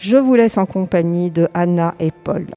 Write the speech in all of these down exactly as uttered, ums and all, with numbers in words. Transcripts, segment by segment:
Je vous laisse en compagnie de Anna et Paul.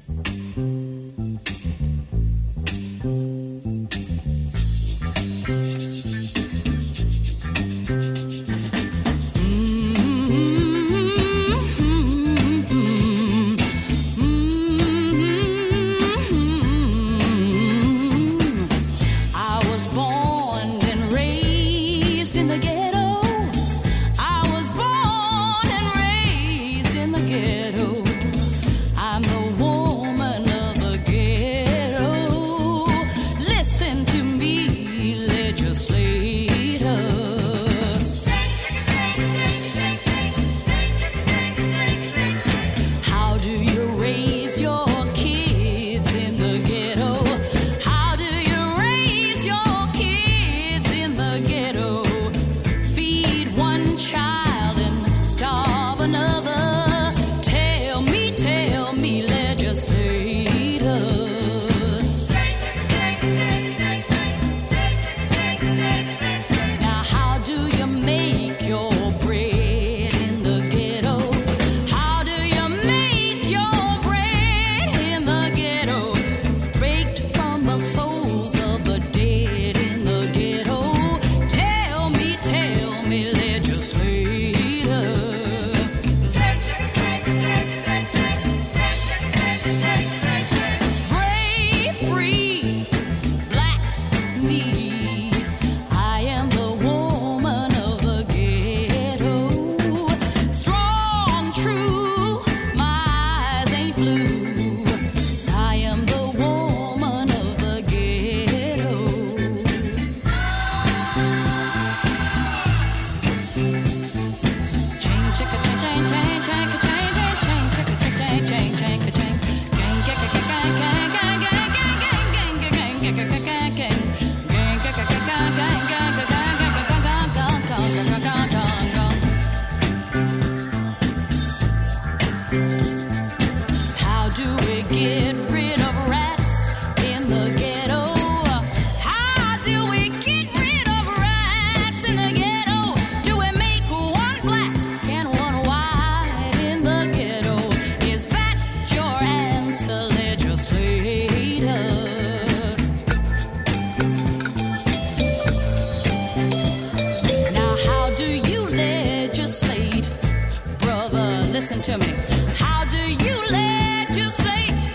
Listen to me. How do you legislate,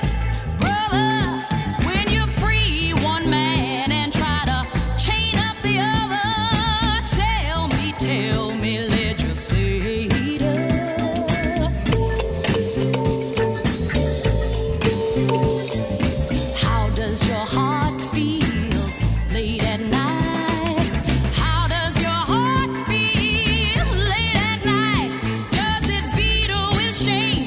brother, when you free one man and try to chain up the other? Tell me, tell me, legislator. How does your heart feel late at night? How does your heart feel late at night? Does it beat or with shame?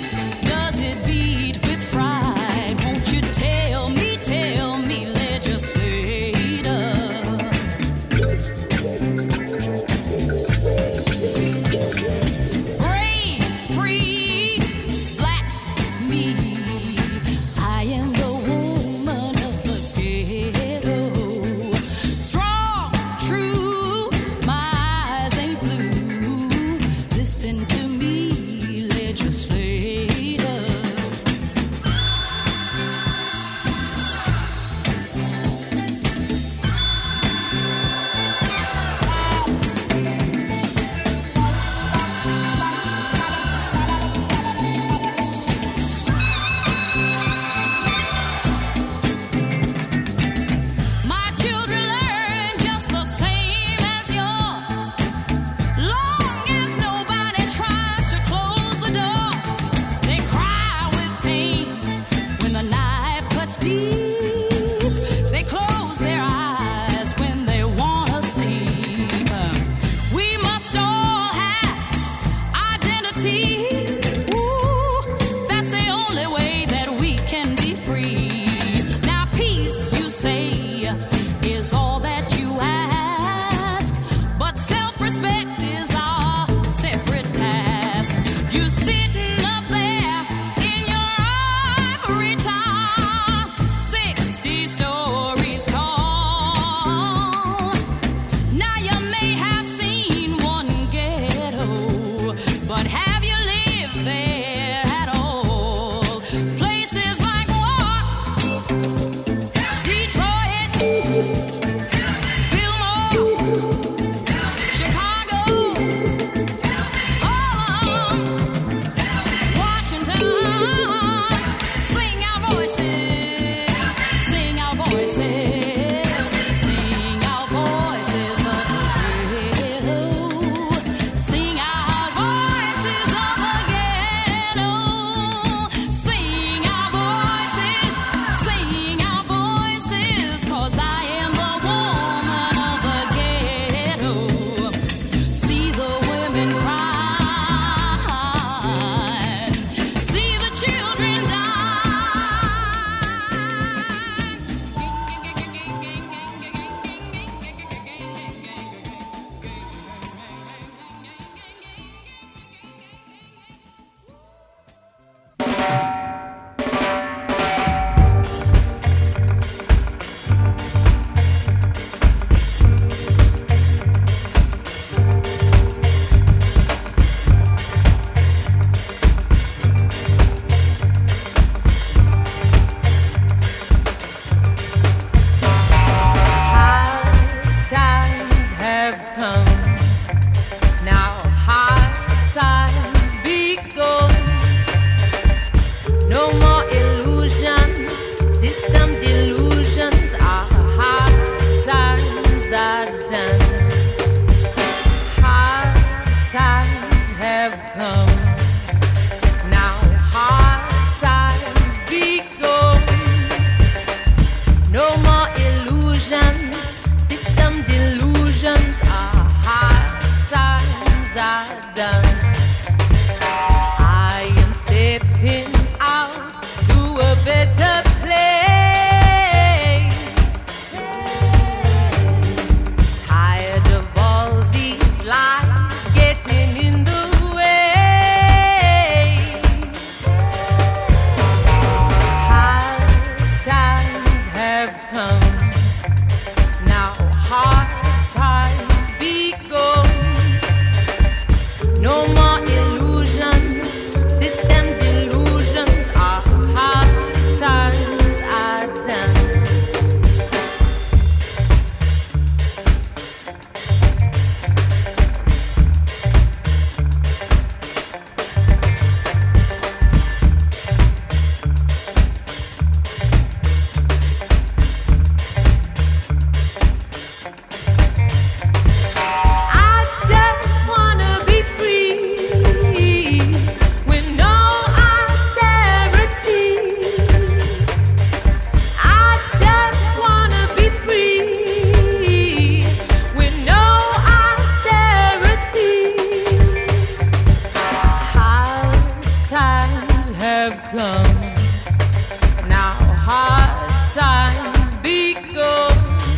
have come. Now hard times begun.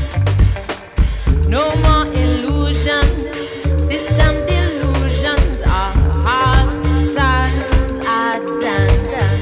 No more illusions, system delusions. Our hard times are done, done.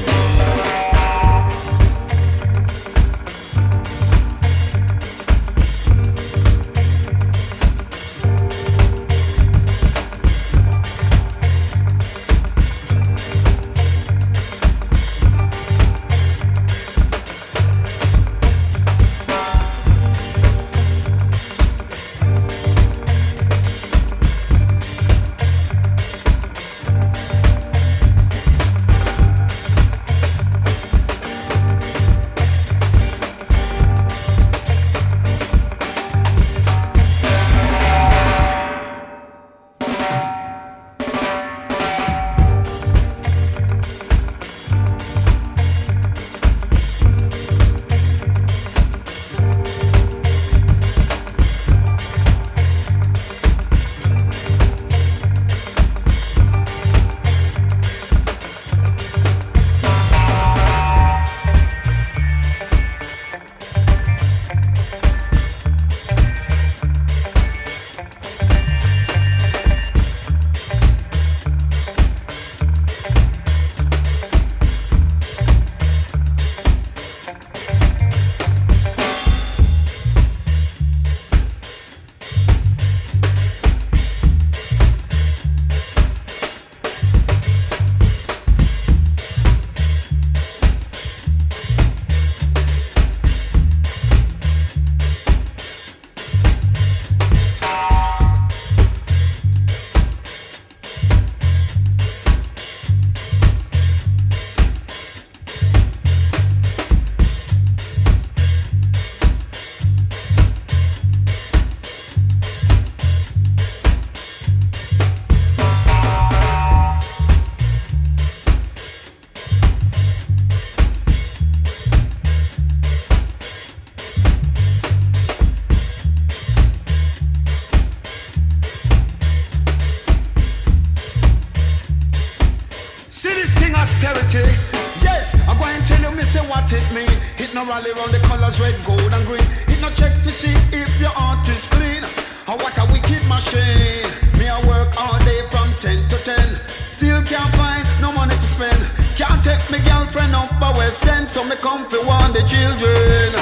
austerity. Yes, I'm going to tell you, me say what it mean. It no rally round the colors red, gold and green. It no check to see if your heart is clean. Or what a wicked machine. Me I work all day from ten to ten. Still can't find no money to spend. Can't take me girlfriend up by West Send. So me come for warn the children.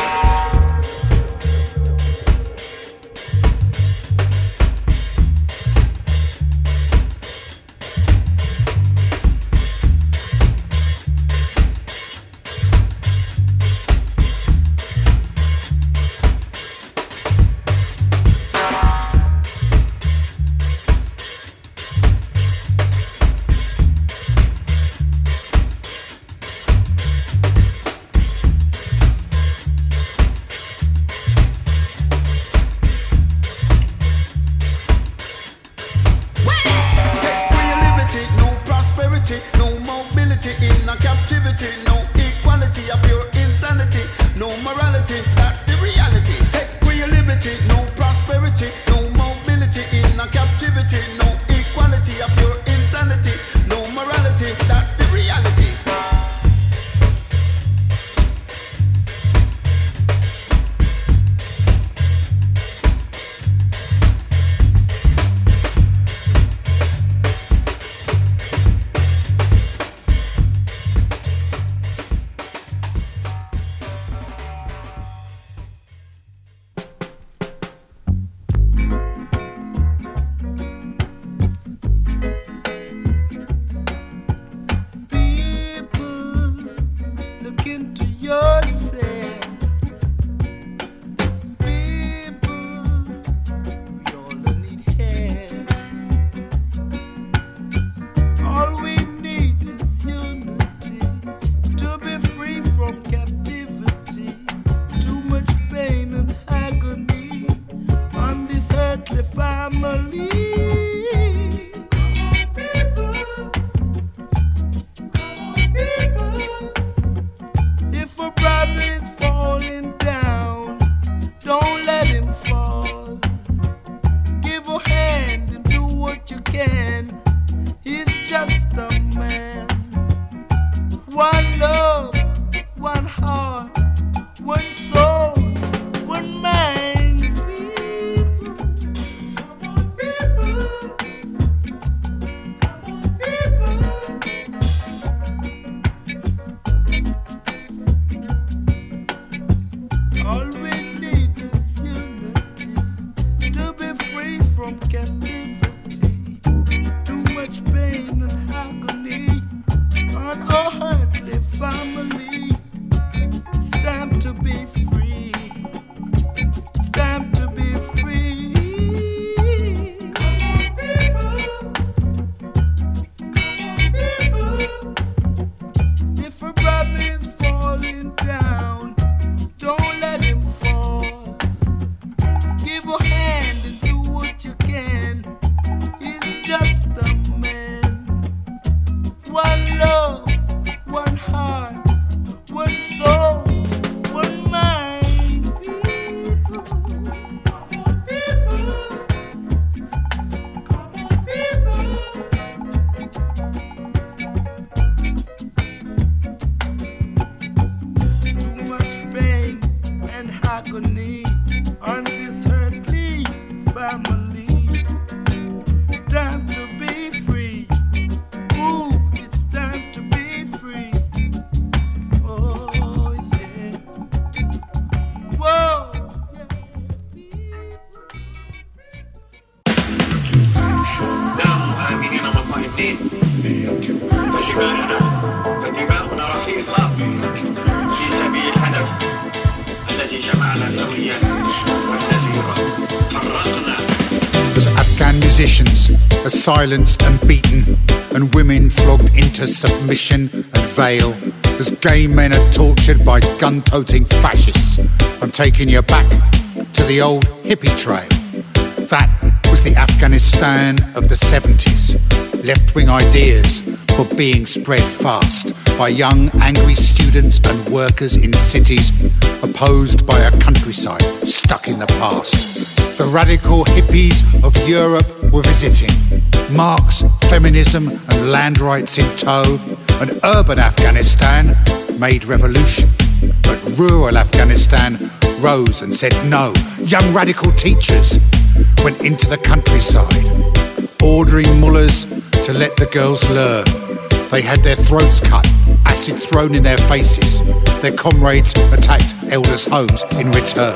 As Afghan musicians are silenced and beaten, and women flogged into submission and veil, as gay men are tortured by gun-toting fascists, I'm taking you back to the old hippie trail. That was the Afghanistan of the seventies. Left-wing ideas were being spread fast by young, angry students and workers in cities, opposed by a countryside stuck in the past. The radical hippies of Europe were visiting. Marx, feminism and land rights in tow, and urban Afghanistan made revolution. But rural Afghanistan rose and said no. Young radical teachers went into the countryside, ordering mullahs to let the girls learn. They had their throats cut, acid thrown in their faces. Their comrades attacked elders' homes in return.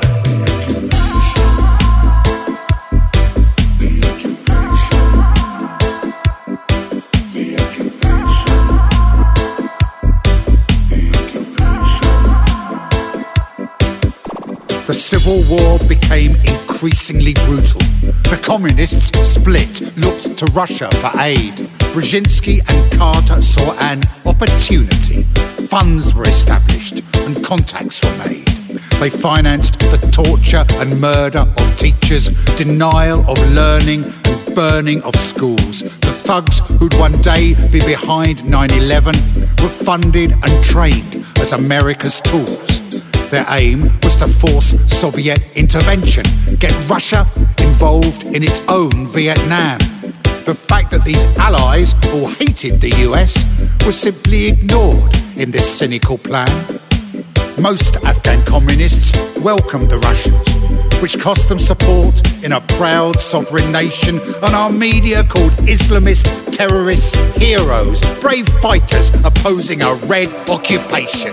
The civil war became increasingly brutal. The communists split, looked to Russia for aid. Brzezinski and Carter saw an opportunity. Funds were established and contacts were made. They financed the torture and murder of teachers, denial of learning and burning of schools. The thugs who'd one day be behind nine eleven were funded and trained as America's tools. Their aim was to force Soviet intervention, get Russia involved in its own Vietnam. The fact that these allies all hated the U S was simply ignored in this cynical plan. Most Afghan communists welcomed the Russians, which cost them support in a proud sovereign nation, and our media called Islamist terrorists heroes, brave fighters opposing a red occupation.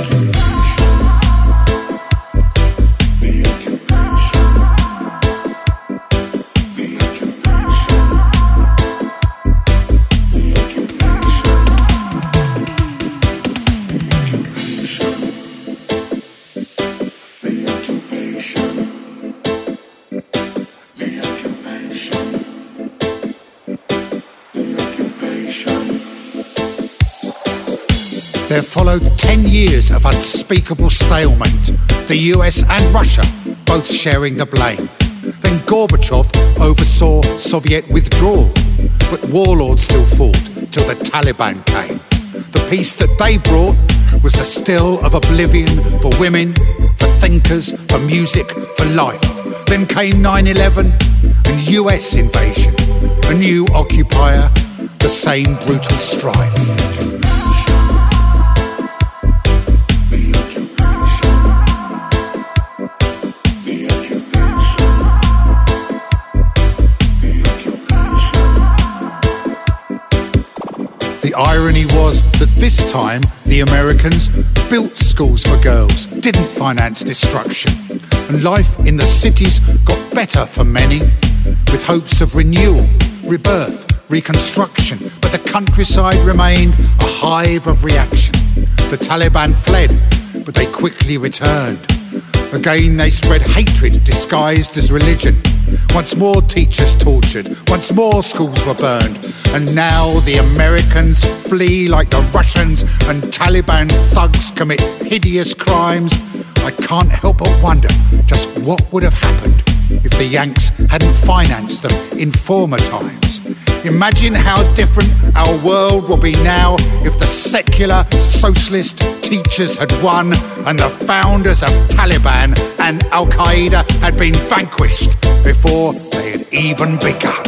There followed ten years of unspeakable stalemate, the U S and Russia both sharing the blame. Then Gorbachev oversaw Soviet withdrawal, but warlords still fought till the Taliban came. The peace that they brought was the still of oblivion for women, for thinkers, for music, for life. Then came nine eleven and U S invasion, a new occupier, the same brutal strife. The irony was that this time the Americans built schools for girls, didn't finance destruction, and life in the cities got better for many, with hopes of renewal, rebirth, reconstruction, but the countryside remained a hive of reaction. The Taliban fled, but they quickly returned. Again they spread hatred disguised as religion. Once more teachers tortured, once more schools were burned. And now the Americans flee like the Russians, and Taliban thugs commit hideous crimes. I can't help but wonder just what would have happened if the Yanks hadn't financed them in former times. Imagine how different our world will be now if the secular socialist teachers had won and the founders of Taliban and Al-Qaeda had been vanquished before they had even begun.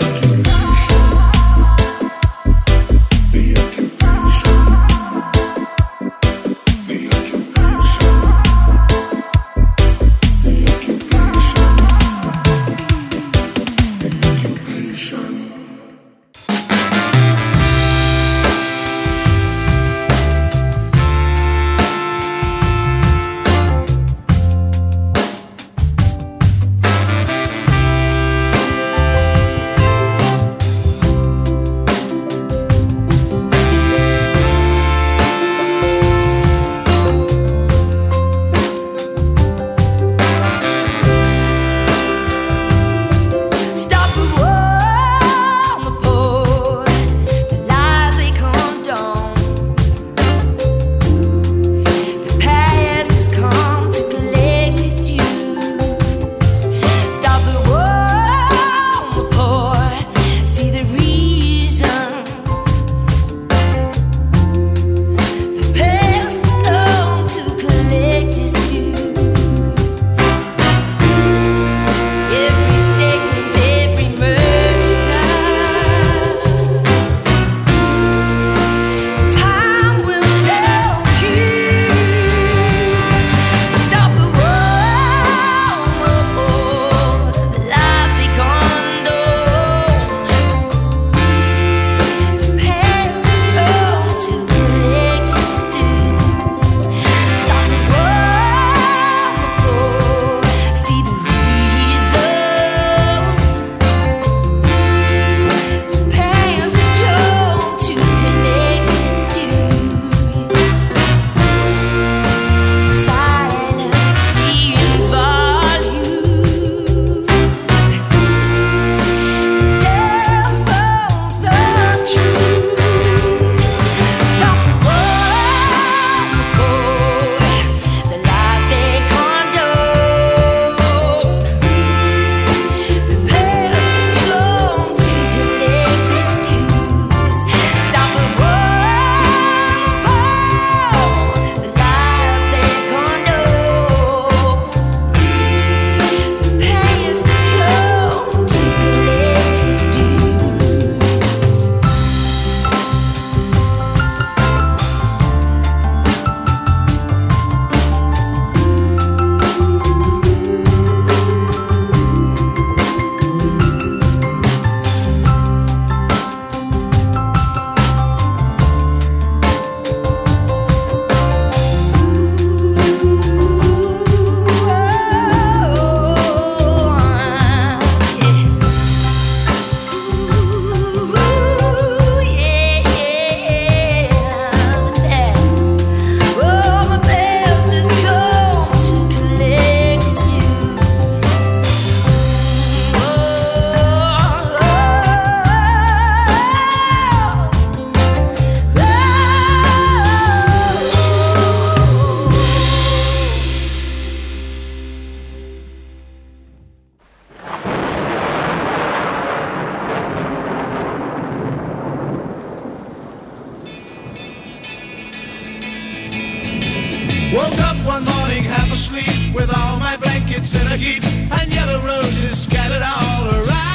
Woke up one morning half asleep with all my blankets in a heap and yellow roses scattered all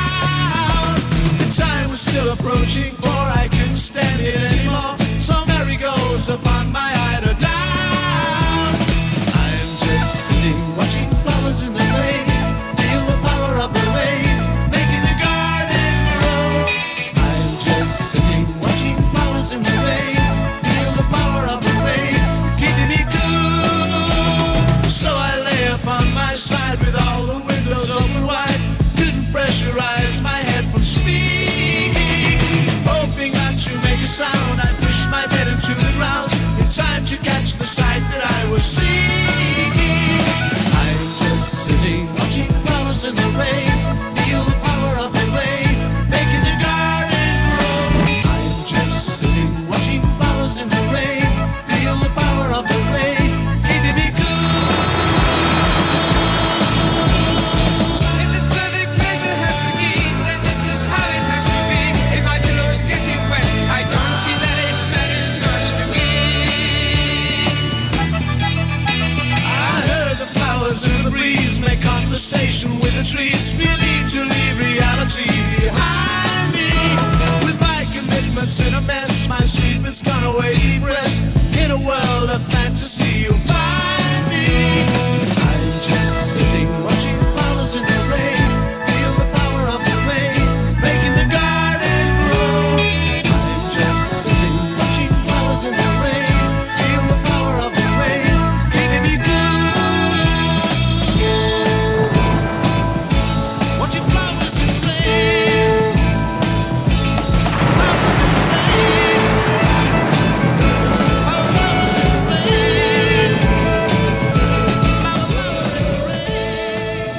around. The time was still approaching, for I couldn't stand it anymore. So Mary goes upon my eider down. I'm just sitting watching flowers in the rain, feel the power of the rain making the garden grow. I'm just sitting watching flowers in the rain, feel the power of the rain keeping me cool. So I lay upon my side with all the windows open wide, couldn't pressurize my head from speaking. the trees. We need to leave reality behind me. With my commitments in a mess, my sleep is gone away. Deep rest in a world of fantasy. You'll find me. I'm just sitting, watching flowers in the rain. Feel the power of the rain, making the garden grow. I'm just sitting, watching flowers in the rain. Feel the power of the rain, keeping me good. Watching flowers in the rain. Flowers in the rain. Flowers in the rain. Flowers in the rain.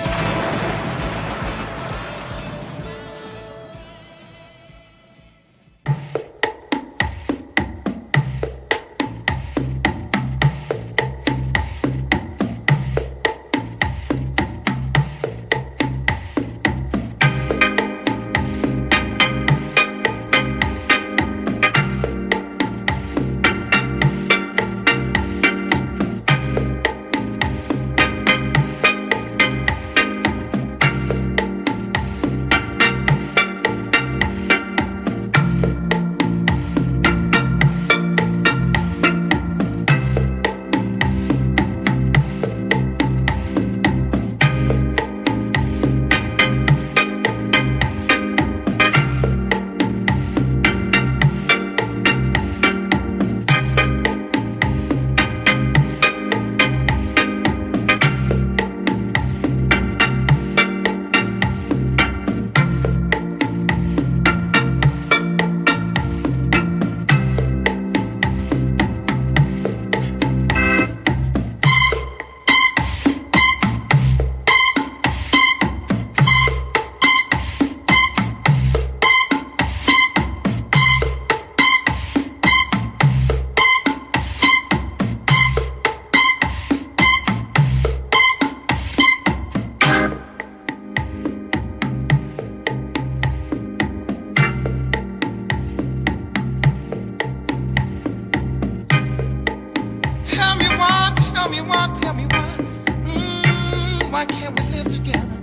Tell me why, tell me why, tell me why. Mm, why can't we live together?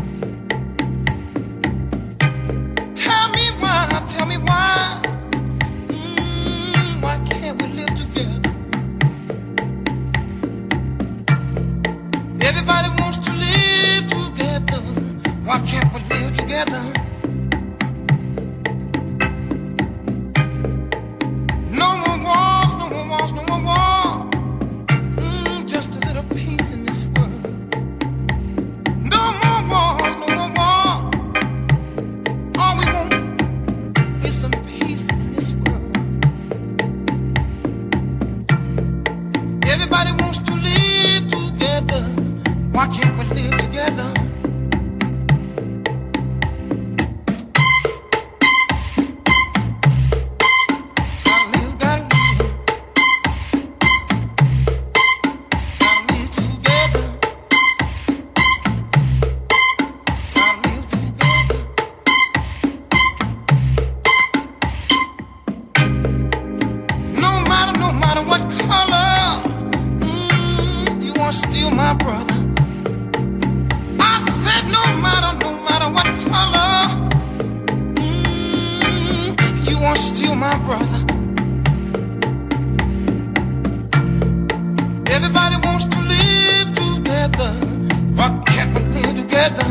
Tell me why, tell me why. Mm, why can't we live together? Everybody wants to live together. Why can't we live together? No more wars, no more wars, no more wars. Mm, just a little peace in this world. No more wars, no more wars. All we want is some peace in this world. Everybody wants to live together. Why can't we live together? Gotta live, gotta live. Gotta live together. Gotta live together. No matter, no matter what color, mm, you are still my brother. I said no matter, no matter what color, mm, you are still my brother. Everybody wants to live together. Why can't we live together?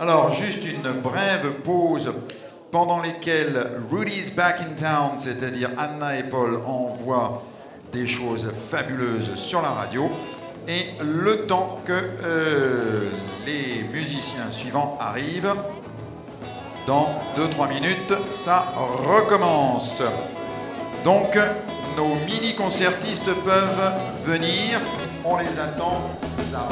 Alors, juste une brève pause pendant lesquelles Rudy's Back in Town, c'est-à-dire Anna et Paul, envoient des choses fabuleuses sur la radio. Et le temps que euh, les musiciens suivants arrivent, dans deux trois minutes, ça recommence. Donc, nos mini-concertistes peuvent venir. On les attend. Ça.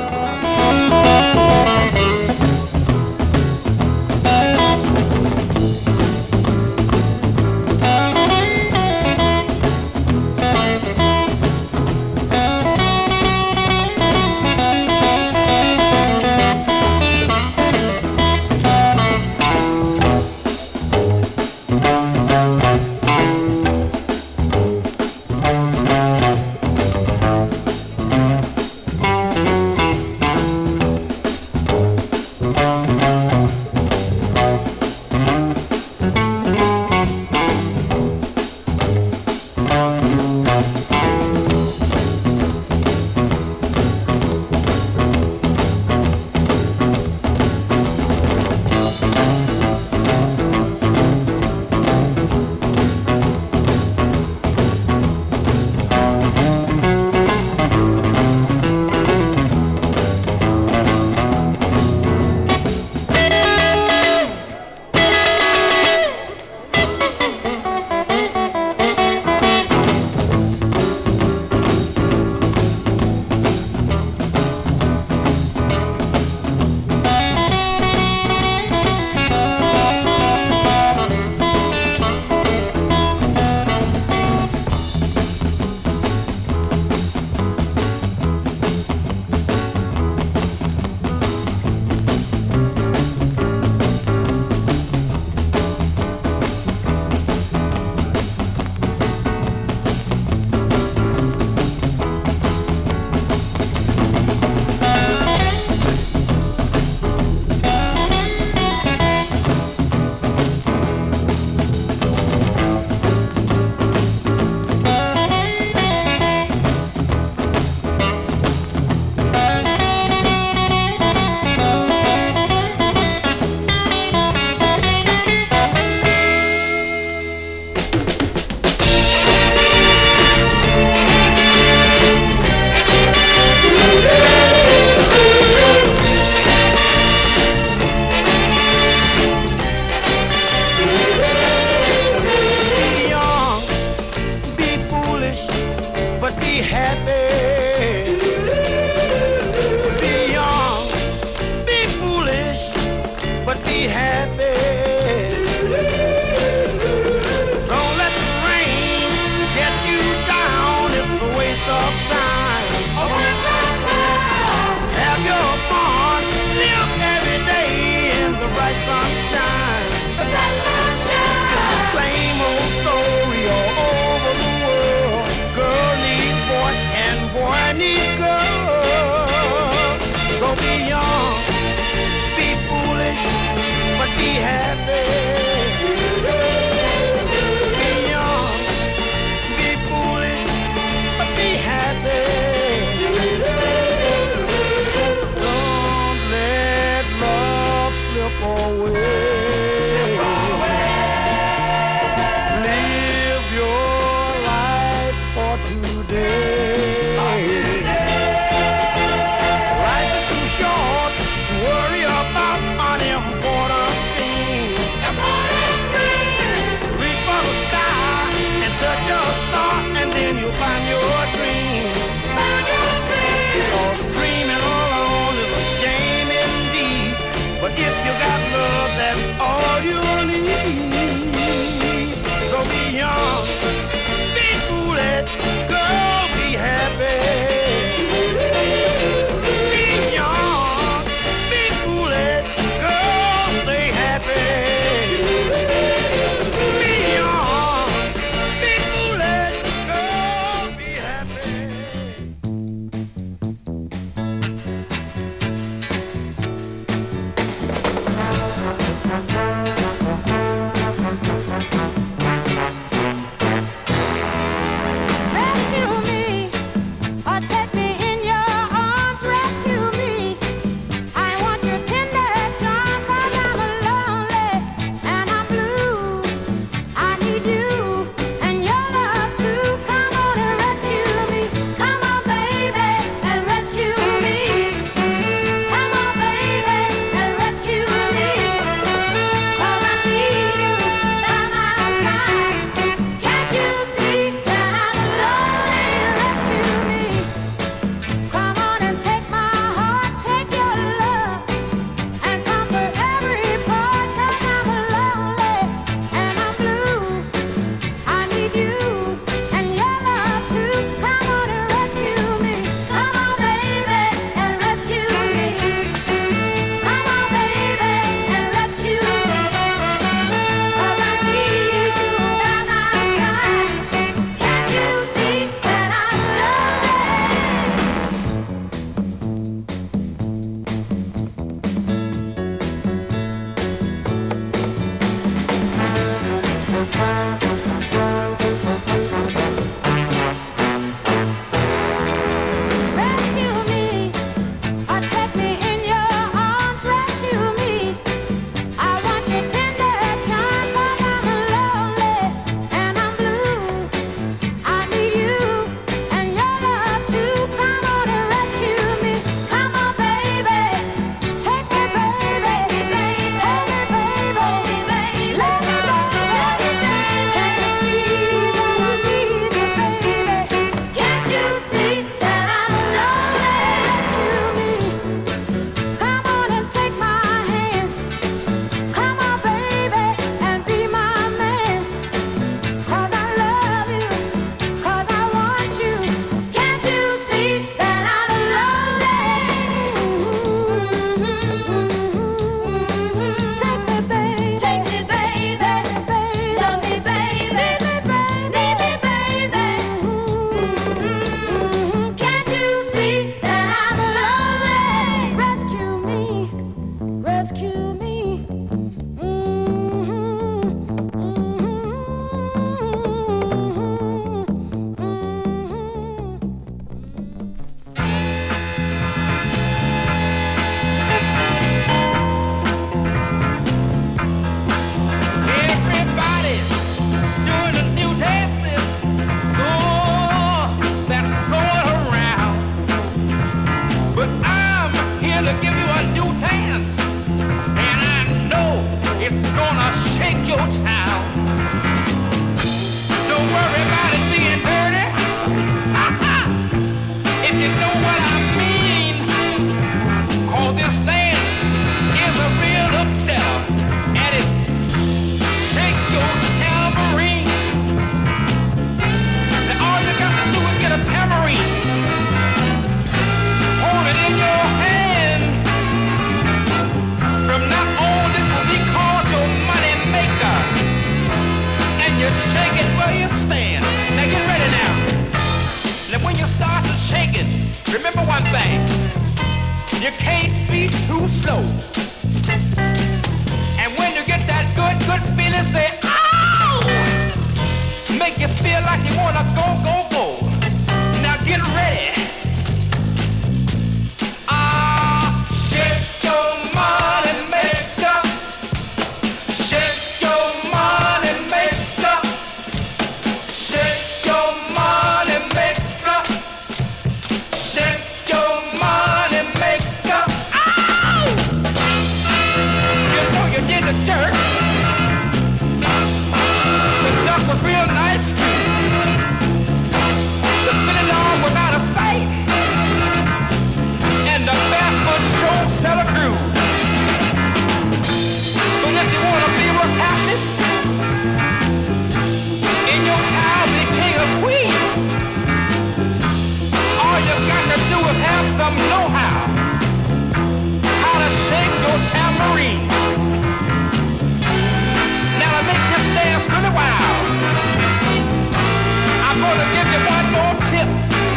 If you got love that's You can't be too slow. And when you get that good, good feeling, say, ow! Make you feel like you wanna go, go, go. Now get ready. Ah, shake your money maker. Shake your money maker. Shake your money maker. Shake your money maker. Ow! You know you did the jerk. The duck was real nice too. The fillet dog was out of sight. And the barefoot show sell a groove. But if you wanna be what's happening in your town, the king or queen, all you got to do is have some know-how how to shake your tambourine. Now to make this dance really wild, I'm gonna give you one more tip.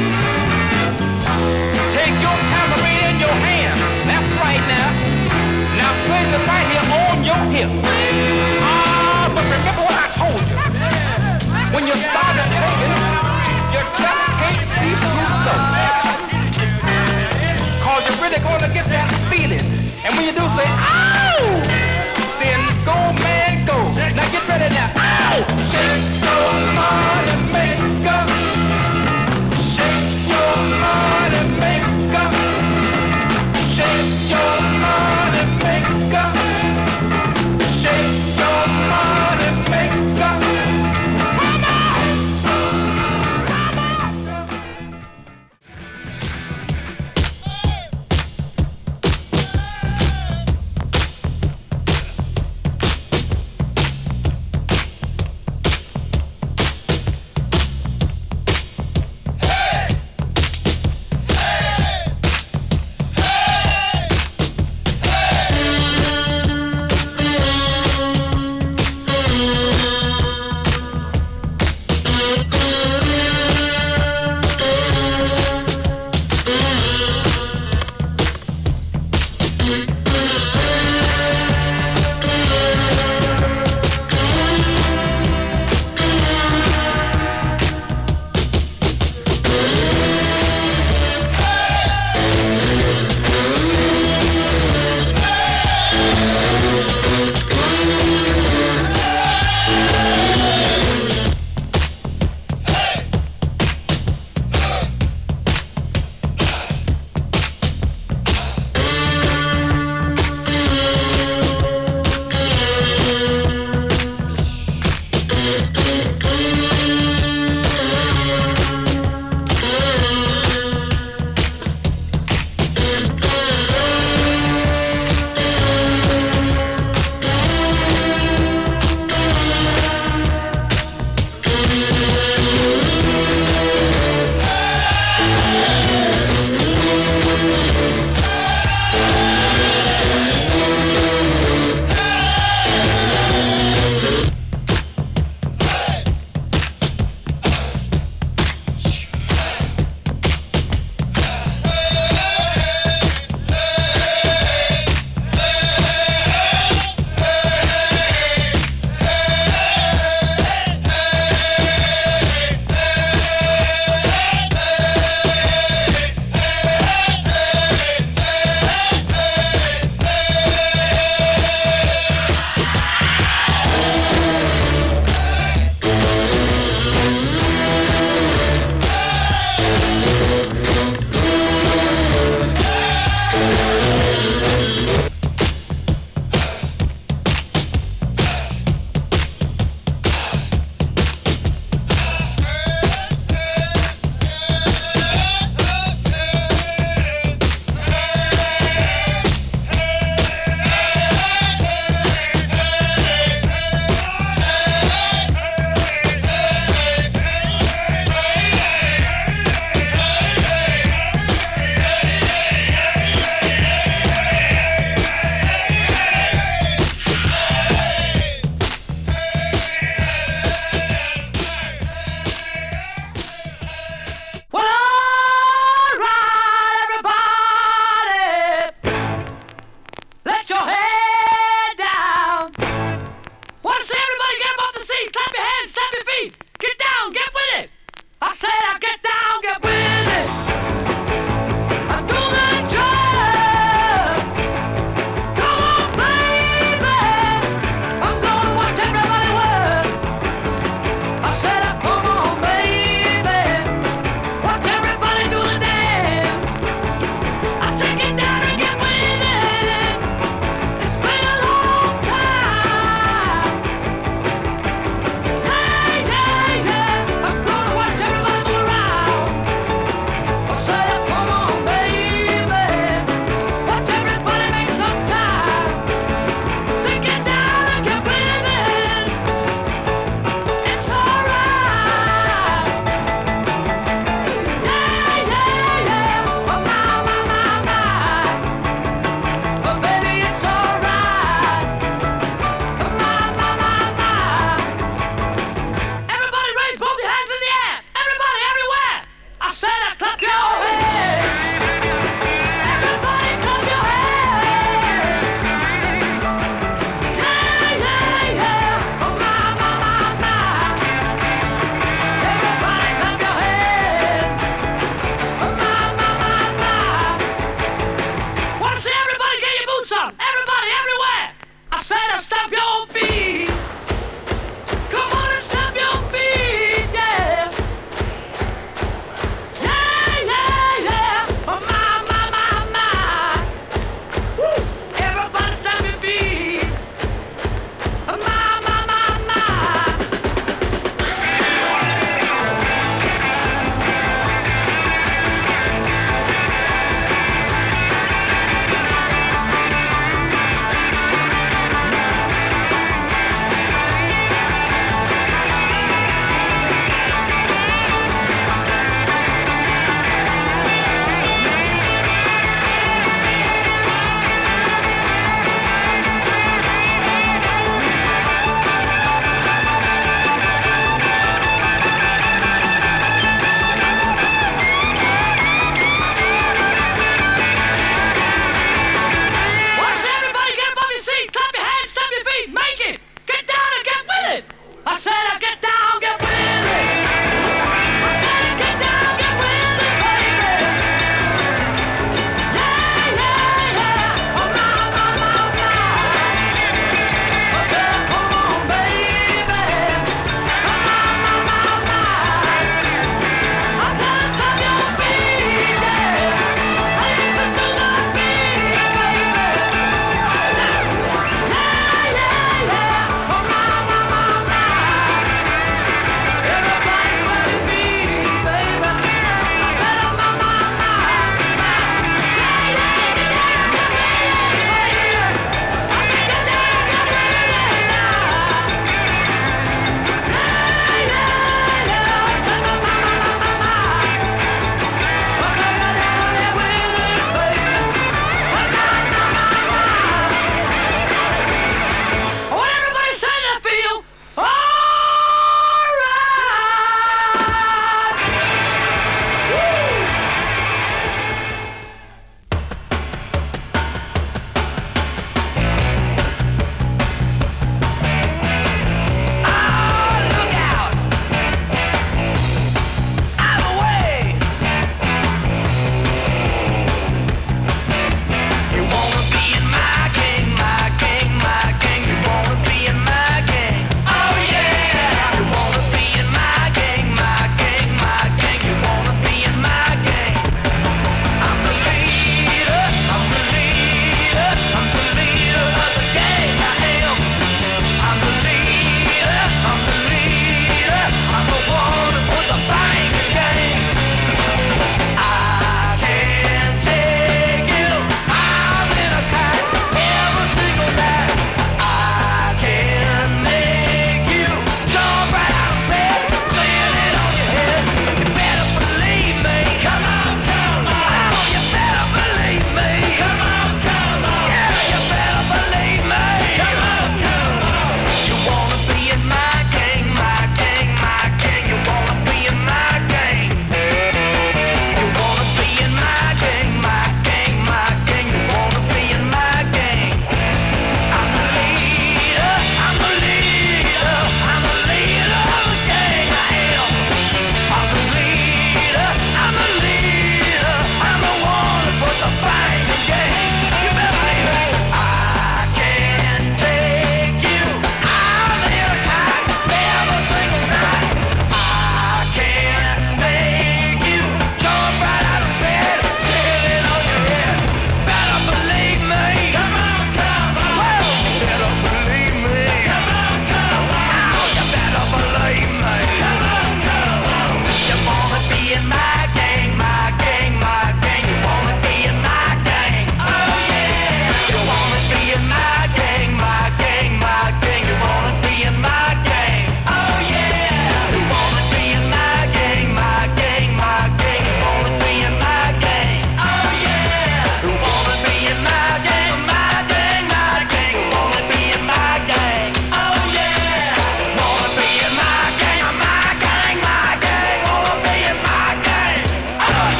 Take your tambourine in your hand. That's right now. Now place it right here on your hip. Ah, but remember what I told you. When you start to shake it, you just can't be too slow. Cause you're really gonna get that feeling. And when you do say, ow! Then go, man, go. Now get ready now. Ow! Shake your money maker.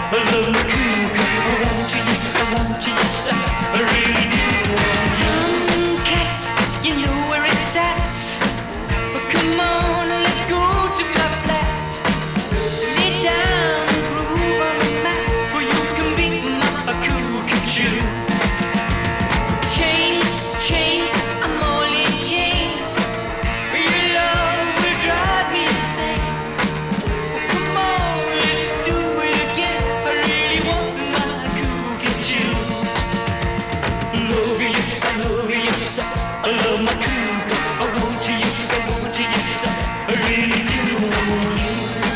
I love my cougar. I want you, yes, I want you, yes, I really do want you. Tomcat, you know where it's at. But come on, let's go to my flat. Lay down and groove on the mat, where you can be my cougar Jew. Chains, chains, I'm all in chains. Your love will drive me insane. Come on, let's do it again. I really want my cougar Jew. Love you, yes, I love you, yes, I love my cougar. I want you, yes, I want you, yes, I really do want you.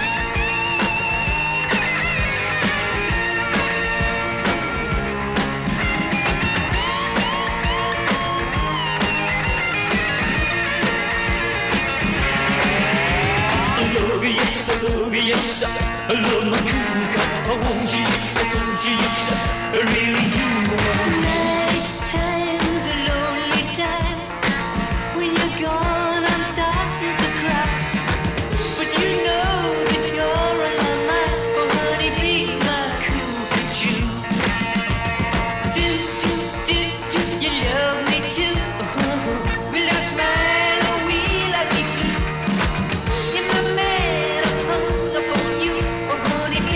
I love you, yes, I love you, yes, I love my cougar. I want you, yes, I want you, yes, I really do want you. Night time's a lonely time. When you're gone, I'm starting to cry. But you know that you're on my mind. Oh, honey, be my cougar Jew. Do, do, do, do you love me too? Will I smile or will I be blue? In my bed, I'm hung up on you. Oh, honey, be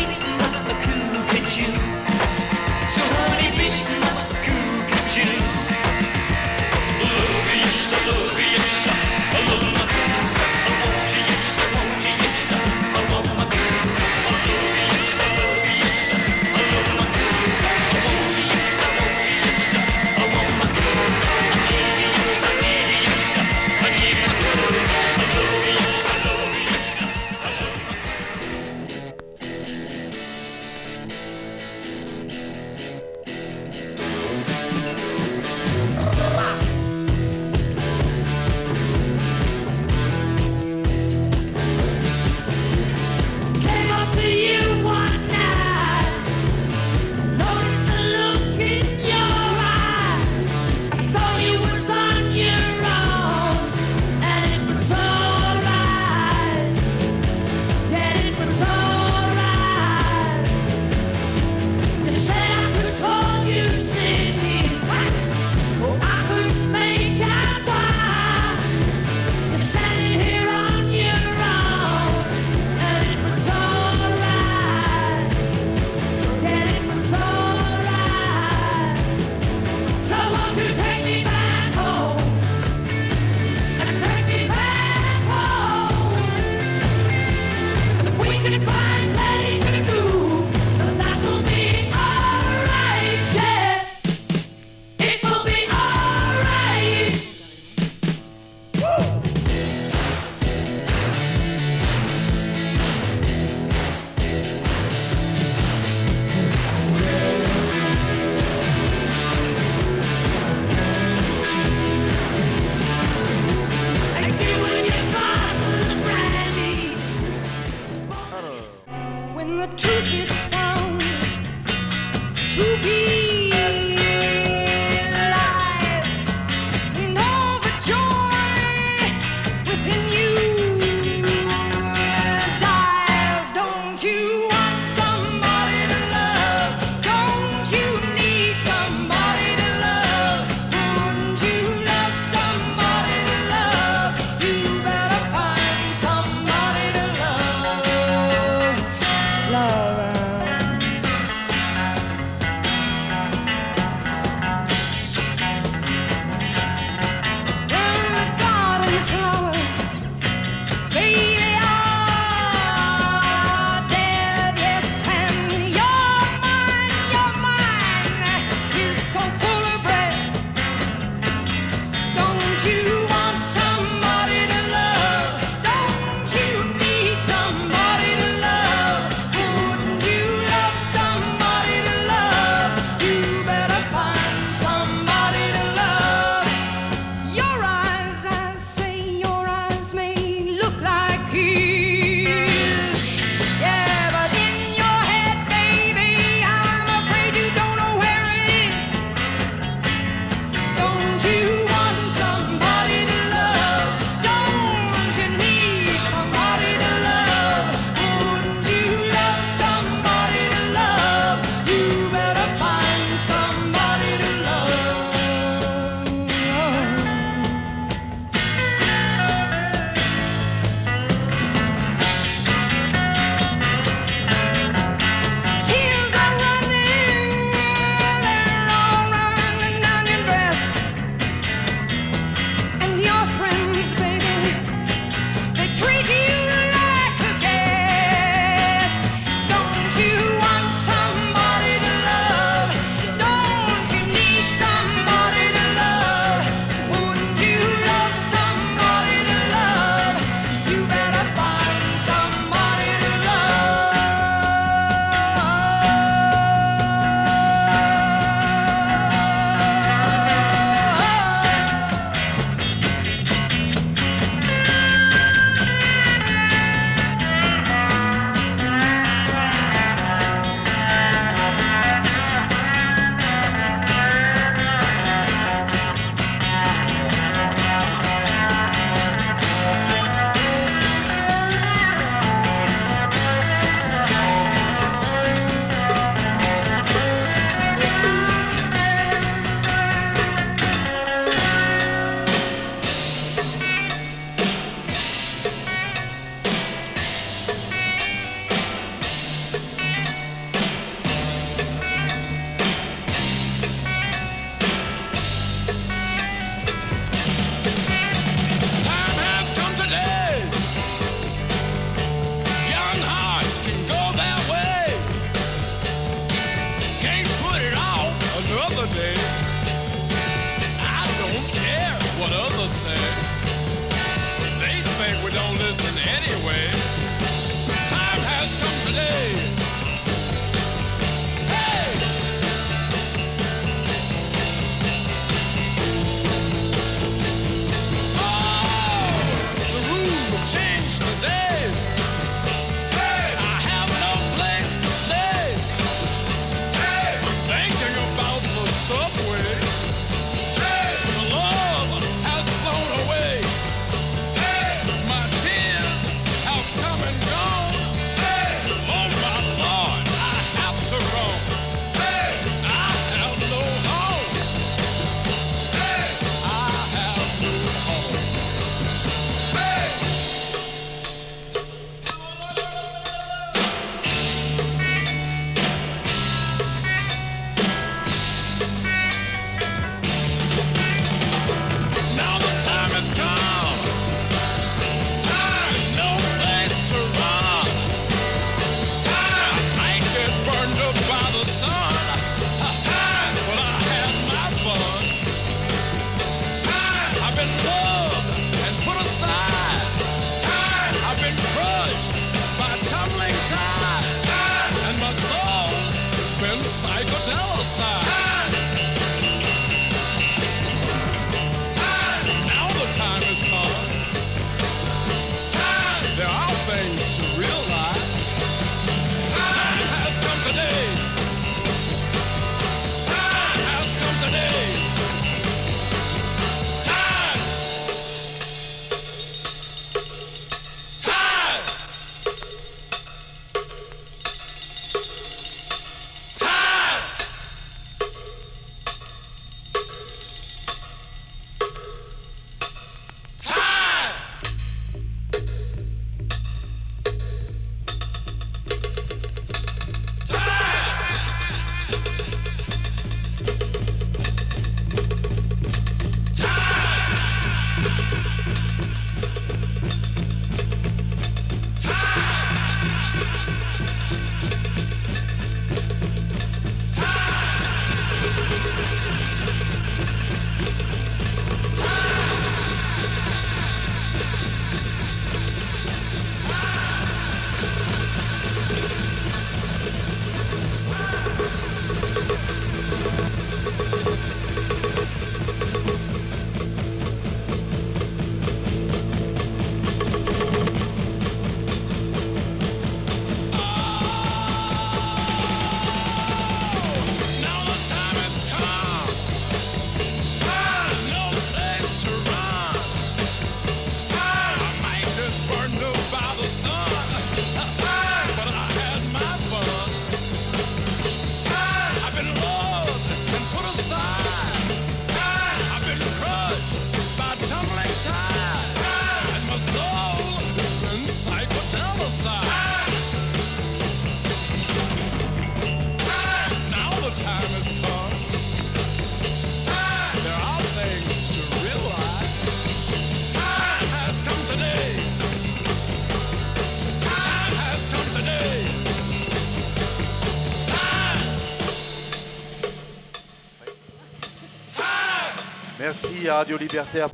Merci à Radio Libertaire.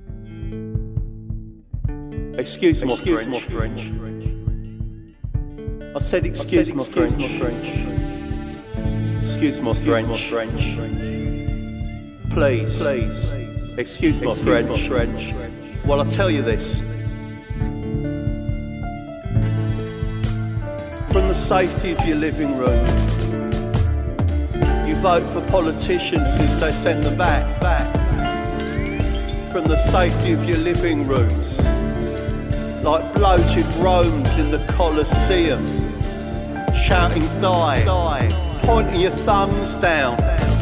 Excuse my French. My French. I said excuse, I said, my, excuse French. my French. Excuse my excuse French. My French. Please, please. Excuse, excuse my French. My French. Well, I'll tell you this. From the safety of your living room, you vote for politicians who say send them back, back. From the safety of your living rooms, like bloated Romans in the Colosseum, shouting die, die, pointing your thumbs down.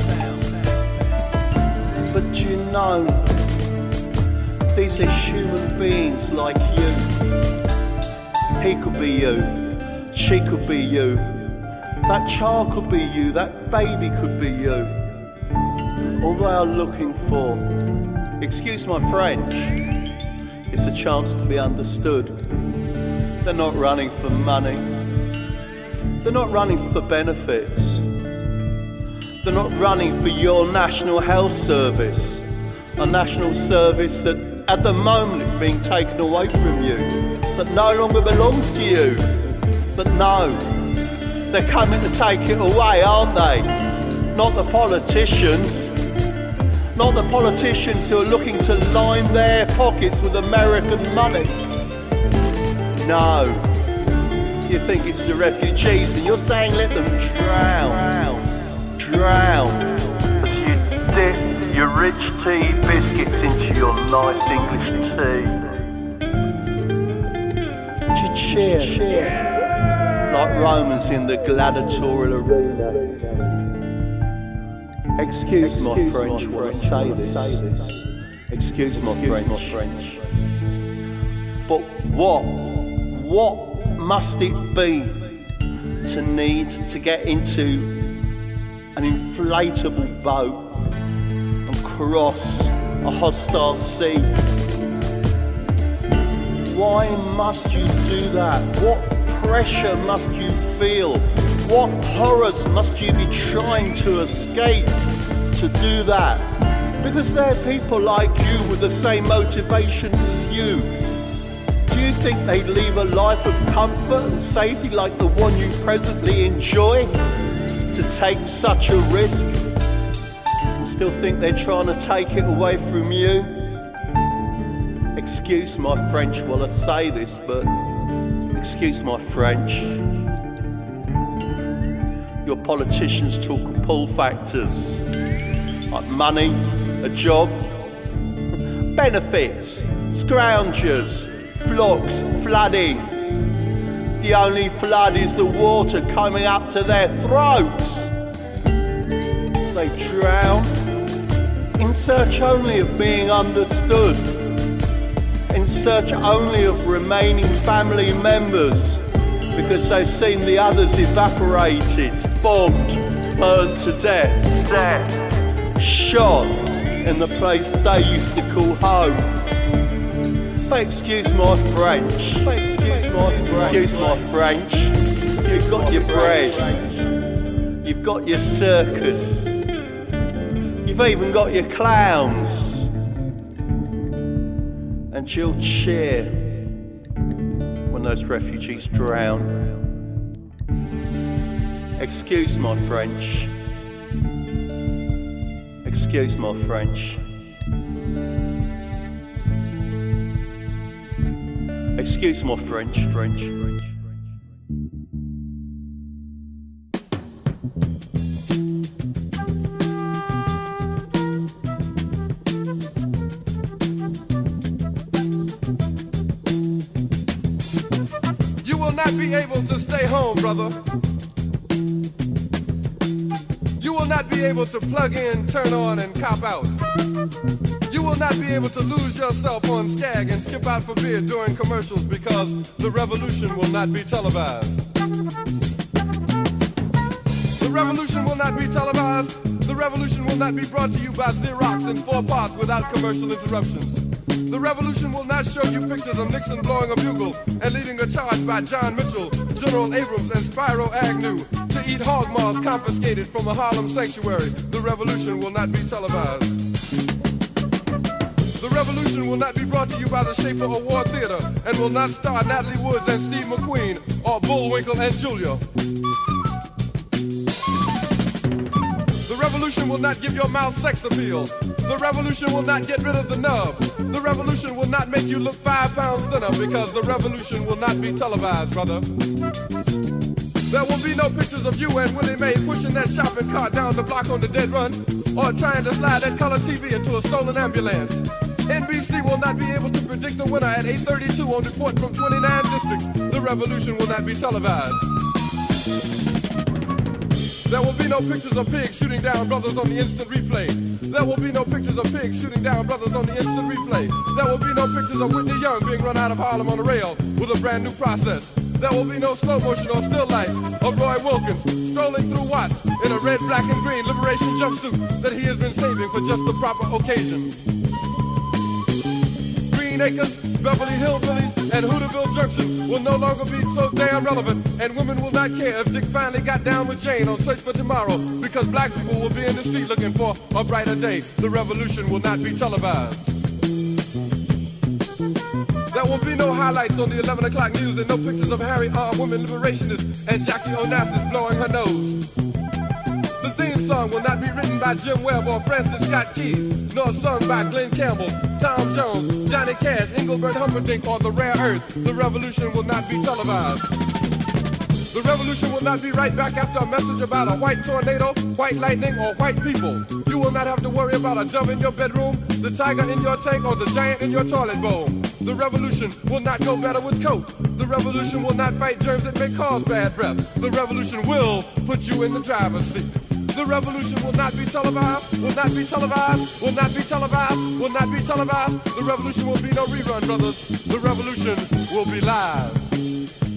But do you know, these are human beings like you. He could be you, she could be you, that child could be you, that baby could be you. All they are looking for, excuse my French, it's a chance to be understood. They're not running for money. They're not running for benefits. They're not running for your national health service, a national service that at the moment it's being taken away from you, that no longer belongs to you. But no, they're coming to take it away, aren't they? Not the politicians. Not the politicians who are looking to line their pockets with American money. No. You think it's the refugees and you're saying let them drown. Drown. As you dip your rich tea biscuits into your nice English tea. Cheer. Cheer. Like Romans in the gladiatorial arena. Excuse, Excuse my French when I say this. Excuse my French. my French. But what, what must it be to need to get into an inflatable boat and cross a hostile sea? Why must you do that? What pressure must you feel? What horrors must you be trying to escape to do that? Because there are people like you with the same motivations as you. Do you think they'd leave a life of comfort and safety like the one you presently enjoy to take such a risk and still think they're trying to take it away from you? Excuse my French while I say this, but excuse my French. Your politicians talk of pull factors like money, a job, benefits, scroungers, flocks, flooding. The only flood is the water coming up to their throats. They drown in search only of being understood, in search only of remaining family members, because they've seen the others evaporated, bombed, burned to death, death, shot in the place they used to call home. But excuse my French, but excuse my French, excuse my French, you've got your bread, you've got your circus, you've even got your clowns, and you'll cheer when those refugees drown. Excuse my French. Excuse my French. Excuse my French, French, French. You will not be able to stay home, brother. You will not be able to plug in, turn on, and cop out. You will not be able to lose yourself on Skag and skip out for beer during commercials because the revolution will not be televised. The revolution will not be televised. The revolution will not be brought to you by Xerox in four parts without commercial interruptions. The revolution will not show you pictures of Nixon blowing a bugle and leading a charge by John Mitchell, General Abrams, and Spyro Agnew to eat hog maws confiscated from a Harlem sanctuary. The revolution will not be televised. revolution will not be brought to you by the Schaefer Award Theater and will not star Natalie Woods and Steve McQueen or Bullwinkle and Julia. The revolution will not give your mouth sex appeal. The revolution will not get rid of the nub. The revolution will not make you look five pounds thinner because the revolution will not be televised, brother. There will be no pictures of you and Willie Mae pushing that shopping cart down the block on the dead run or trying to slide that color T V into a stolen ambulance. N B C will not be able to predict the winner at eight thirty-two on Report from twenty-nine districts. The revolution will not be televised. There will be no pictures of pigs shooting down brothers on the instant replay. There will be no pictures of pigs shooting down brothers on the instant replay. There will be no pictures of Whitney Young being run out of Harlem on a rail with a brand new process. There will be no slow motion or still life of Roy Wilkins strolling through Watts in a red, black, and green liberation jumpsuit that he has been saving for just the proper occasion. Green Acres, Beverly Hillbillies, and Hooterville Junction will no longer be so damn relevant, and women will not care if Dick finally got down with Jane on Search for Tomorrow, because black people will be in the street looking for a brighter day. The revolution will not be televised. There will be no highlights on the eleven o'clock news and no pictures of Harry armed women liberationists and Jackie Onassis blowing her nose. The theme song will not be written by Jim Webb or Francis Scott Keys, nor sung by Glenn Campbell, Tom Jones, Johnny Cash, Engelbert Humperdinck, or The Rare Earth. The revolution will not be televised. The revolution will not be right back after a message about a white tornado, white lightning, or white people. You will not have to worry about a dove in your bedroom, the tiger in your tank, or the giant in your toilet bowl. The revolution will not go better with Coke. The revolution will not fight germs that may cause bad breath. The revolution will put you in the driver's seat. The revolution will not be televised, will not be televised, will not be televised, will not be televised. The revolution will be no rerun, brothers. The revolution will be live.